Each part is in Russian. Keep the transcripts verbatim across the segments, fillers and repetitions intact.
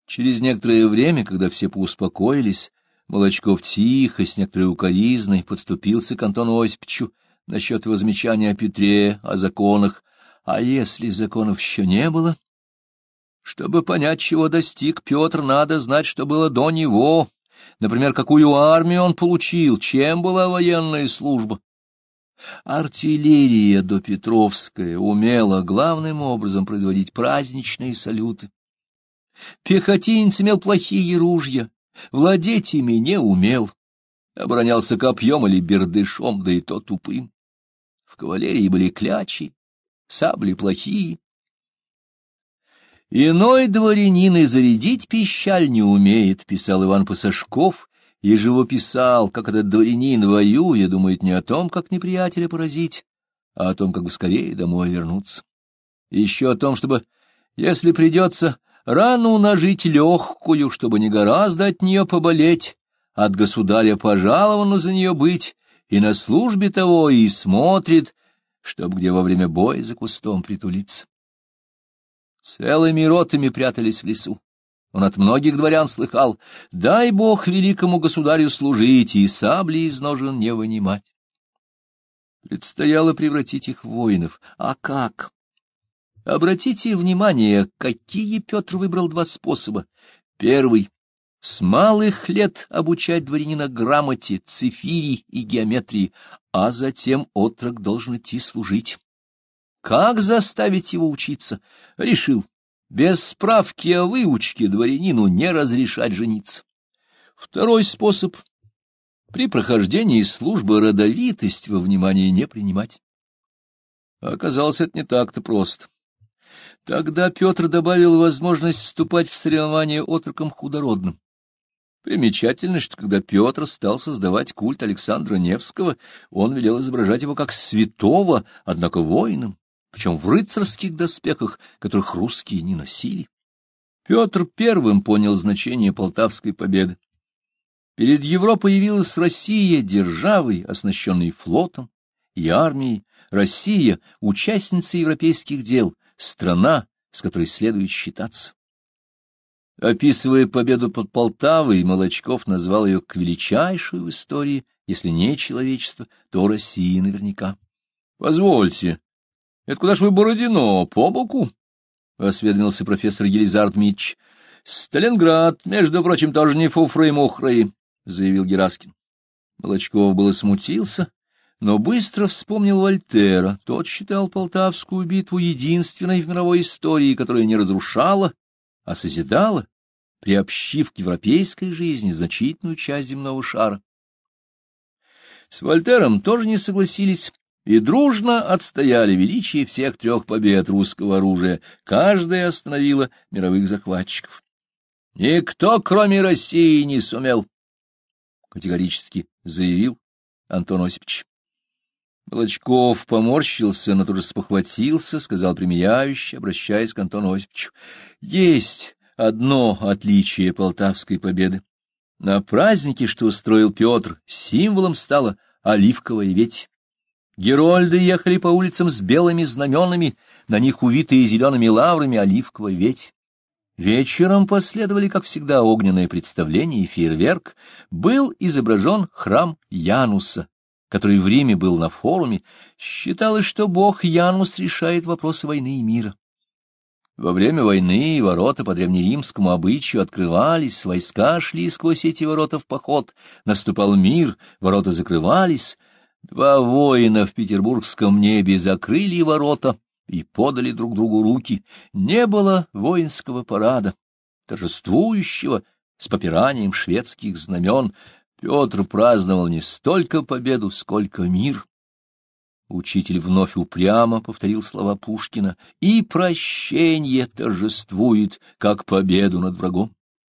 Через некоторое время, когда все поуспокоились, Молочков тихо, с некоторой укоризной, подступился к Антону Осиповичу насчет его замечания о Петре, о законах. А если законов еще не было? Чтобы понять, чего достиг Петр, надо знать, что было до него. Например, какую армию он получил, чем была военная служба. Артиллерия допетровская умела главным образом производить праздничные салюты. Пехотинец имел плохие ружья, владеть ими не умел, оборонялся копьем или бердышом, да и то тупым. В кавалерии были клячи, сабли плохие. «Иной дворянин и зарядить пищаль не умеет», — писал Иван Пасашков, и живописал, как этот дворянин, воюя, думает не о том, как неприятеля поразить, а о том, как бы скорее домой вернуться. И еще о том, чтобы, если придется, рану нажить легкую, чтобы не гораздо от нее поболеть, от государя пожалованно за нее быть, и на службе того и смотрит, чтоб где во время боя за кустом притулиться. Целыми ротами прятались в лесу. Он от многих дворян слыхал: дай Бог великому государю служить и сабли из ножен не вынимать. Предстояло превратить их в воинов. А как? Обратите внимание, какие Петр выбрал два способа. Первый — с малых лет обучать дворянина грамоте, цифирии и геометрии, а затем отрок должен идти служить. Как заставить его учиться? Решил: без справки о выучке дворянину не разрешать жениться. Второй способ — при прохождении службы родовитость во внимание не принимать. Оказалось, это не так-то просто. Тогда Петр добавил возможность вступать в соревнования отрокам худородным. Примечательно, что когда Петр стал создавать культ Александра Невского, он велел изображать его как святого, однако воином, причем в рыцарских доспехах, которых русские не носили. Петр первым понял значение Полтавской победы. Перед Европой явилась Россия державой, оснащенной флотом и армией. Россия — участница европейских дел, страна, с которой следует считаться. Описывая победу под Полтавой, Молочков назвал ее к величайшей в истории, если не человечества, то России наверняка. — Позвольте, это куда ж вы, Бородино, по боку? — осведомился профессор Елизар Дмитрич. — Сталинград, между прочим, тоже не фуфры-мухры, — заявил Гераскин. Молочков было смутился, но быстро вспомнил Вольтера. Тот считал Полтавскую битву единственной в мировой истории, которая не разрушала, а созидала, приобщив к европейской жизни значительную часть земного шара. С Вольтером тоже не согласились и дружно отстояли величие всех трех побед русского оружия, каждая остановила мировых захватчиков. «Никто, кроме России, не сумел», — категорически заявил Антон Осипович. Молочков поморщился, но тут же спохватился, сказал примиряюще, обращаясь к Антону Осиповичу: «Есть одно отличие Полтавской победы. На празднике, что устроил Петр, символом стала оливковая ветвь. Герольды ехали по улицам с белыми знаменами, на них увитые зелеными лаврами оливковая ветвь. Вечером последовали, как всегда, огненное представление и фейерверк. Был изображен храм Януса, который в Риме был на форуме. Считалось, что бог Янус решает вопросы войны и мира. Во время войны ворота по древнеримскому обычаю открывались, войска шли сквозь эти ворота в поход, наступал мир, ворота закрывались. Два воина в петербургском небе закрыли ворота и подали друг другу руки. Не было воинского парада, торжествующего с попиранием шведских знамен. Петр праздновал не столько победу, сколько мир. Учитель вновь упрямо повторил слова Пушкина: «И прощение торжествует, как победу над врагом».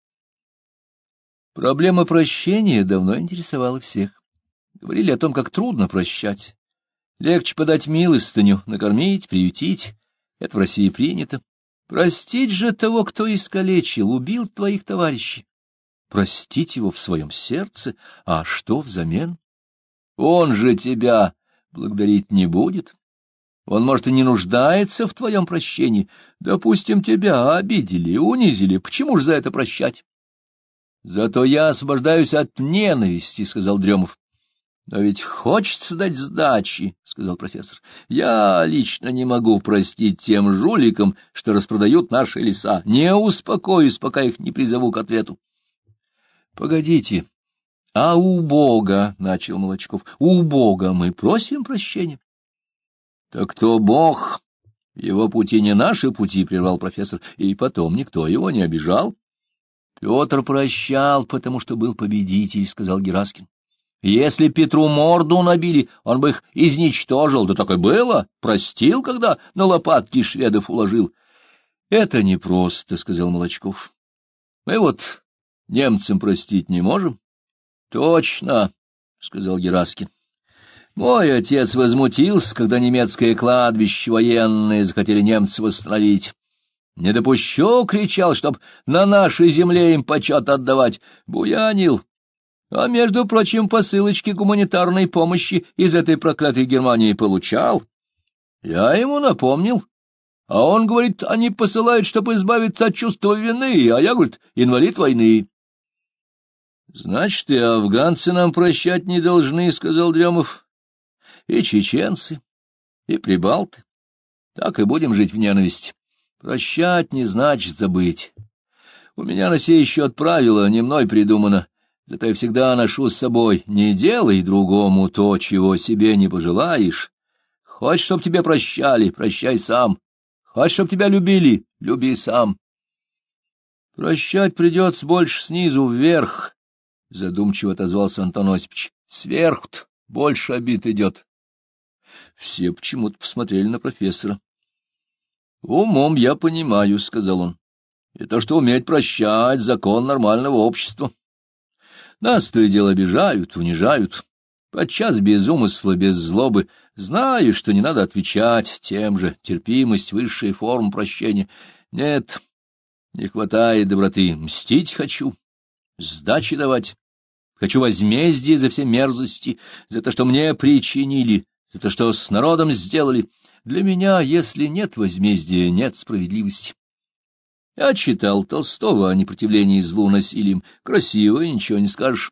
Проблема прощения давно интересовала всех. Говорили о том, как трудно прощать. Легче подать милостыню, накормить, приютить. Это в России принято. Простить же того, кто искалечил, убил твоих товарищей. Простить его в своем сердце, а что взамен? Он же тебя благодарить не будет. Он, может, и не нуждается в твоем прощении. Допустим, тебя обидели, унизили. Почему же за это прощать? — Зато я освобождаюсь от ненависти, — сказал Дремов. — Но ведь хочется дать сдачи, — сказал профессор. — Я лично не могу простить тем жуликам, что распродают наши леса. Не успокоюсь, пока их не призову к ответу. — Погодите. — А у Бога, — начал Молочков, — у Бога мы просим прощения. — Так кто Бог? Его пути не наши пути, — прервал профессор, — и потом никто его не обижал. — Петр прощал, потому что был победитель, — сказал Гераскин. Если Петру морду набили, он бы их изничтожил, да так и было, простил, когда на лопатки шведов уложил. — Это непросто, — сказал Молочков. — Мы вот немцам простить не можем. — Точно, — сказал Гераскин. Мой отец возмутился, когда немецкое кладбище военное захотели немцы восстановить. Не допущу, — кричал, — чтоб на нашей земле им почет отдавать. Буянил. А, между прочим, посылочки гуманитарной помощи из этой проклятой Германии получал. Я ему напомнил. А он говорит, они посылают, чтобы избавиться от чувства вины, а я, говорит, инвалид войны. — Значит, и афганцы нам прощать не должны, — сказал Дремов. — И чеченцы, и прибалты. Так и будем жить в ненависти. Прощать не значит забыть. У меня на сей счет правило не мной придумано, зато я всегда ношу с собой: не делай другому то, чего себе не пожелаешь. Хочешь, чтоб тебе прощали — прощай сам. Хочешь, чтоб тебя любили — люби сам. — Прощать придется больше снизу вверх, — задумчиво отозвался Антон Осипович. — Сверху-то больше обид идет. Все почему-то посмотрели на профессора. — Умом я понимаю, — сказал он. — И то, что уметь прощать — закон нормального общества. Нас то и дело обижают, унижают, подчас без умысла, без злобы. Знаю, что не надо отвечать тем же, терпимость — высшая форма прощения. Нет, не хватает доброты. Мстить хочу, сдачи давать. Хочу возмездия за все мерзости, за то, что мне причинили, за то, что с народом сделали. Для меня, если нет возмездия, нет справедливости. Я читал Толстого о непротивлении злу насилием. Красиво, и ничего не скажешь.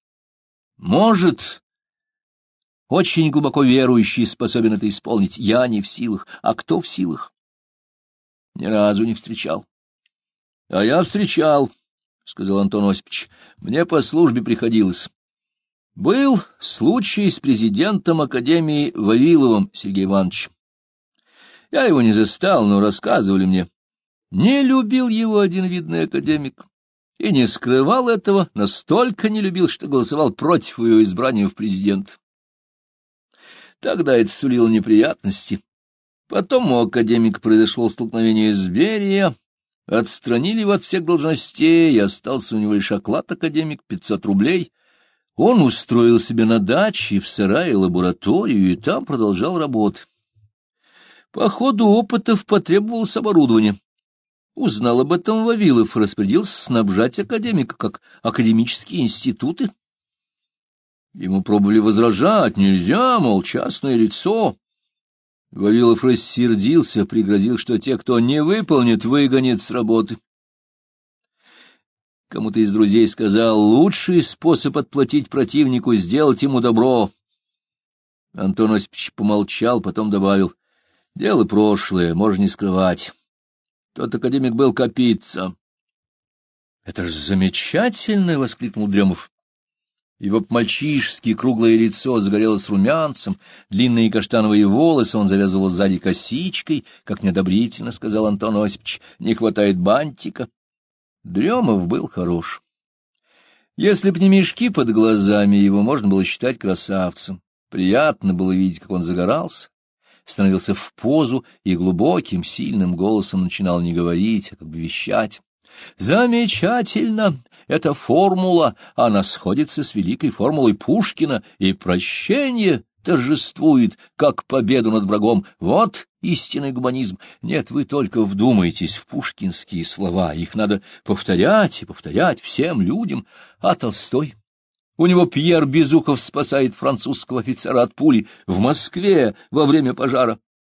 Может, очень глубоко верующий способен это исполнить. Я не в силах. А кто в силах? Ни разу не встречал. — А я встречал, — сказал Антон Осипович. — Мне по службе приходилось. Был случай с президентом Академии Вавиловым Сергеем Ивановичем. Я его не застал, но рассказывали мне. Не любил его один видный академик и не скрывал этого, настолько не любил, что голосовал против его избрания в президент. Тогда это сулило неприятности. Потом у академика произошло столкновение с Берия, отстранили его от всех должностей, и остался у него лишь оклад академик — пятьсот рублей. Он устроил себе на даче в сарае лабораторию и там продолжал работу. По ходу опытов потребовалось оборудование. Узнал об этом Вавилов и распорядился снабжать академика, как академические институты. Ему пробовали возражать: нельзя, мол, частное лицо. Вавилов рассердился, пригрозил, что те, кто не выполнит, выгонит с работы. Кому-то из друзей сказал: лучший способ отплатить противнику — сделать ему добро. Антон Осипович помолчал, потом добавил: дело прошлое, можно не скрывать. Тот академик был Капица. — Это ж замечательно! — воскликнул Дремов. Его мальчишеское круглое лицо загорелось румянцем, длинные каштановые волосы он завязывал сзади косичкой, как неодобрительно сказал Антон Осипович: не хватает бантика. Дремов был хорош. Если б не мешки под глазами, его можно было считать красавцем. Приятно было видеть, как он загорался, становился в позу и глубоким, сильным голосом начинал не говорить, а как бы вещать. Замечательно! Это формула, она сходится с великой формулой Пушкина, и прощение торжествует, как победу над врагом. Вот истинный гуманизм. Нет, вы только вдумайтесь в пушкинские слова, их надо повторять и повторять всем людям. А Толстой? У него Пьер Безухов спасает французского офицера от пули в Москве во время пожара.